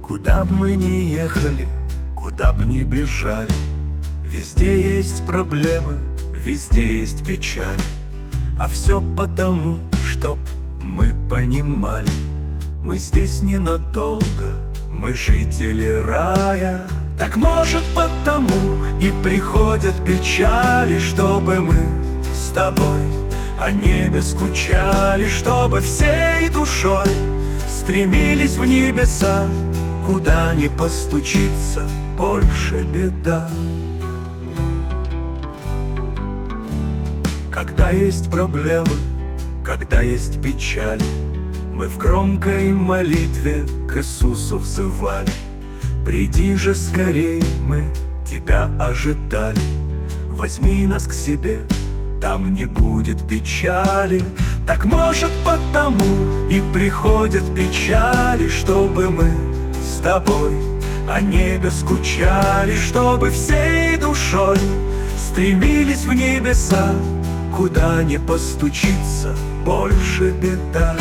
Куда б мы ни ехали, куда б ни бежали, везде есть проблемы, везде есть печаль. А все потому, чтоб мы понимали, мы здесь ненадолго, мы жители рая. Так может потому и приходят печали, чтобы мы с тобой о небе скучали, чтобы всей душой стремились в небеса. Куда ни постучится, больше беда. Когда есть проблемы, когда есть печаль, мы в громкой молитве к Иисусу взывали. Приди же скорей, мы тебя ожидали. Возьми нас к себе, там не будет печали. Так может потому и приходят печали, чтобы мы с тобой о небе скучали, чтобы всей душой стремились в небеса. Куда ни постучится, больше беда.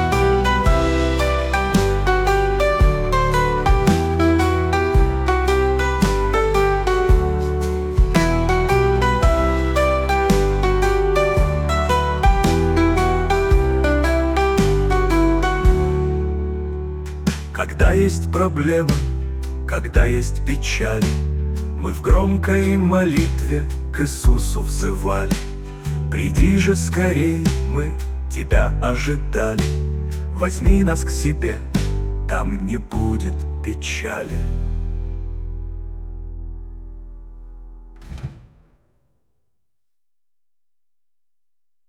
Когда есть проблемы, когда есть печаль, мы в громкой молитве к Иисусу взывали. Приди же скорей, мы тебя ожидали. Возьми нас к себе, там не будет печали.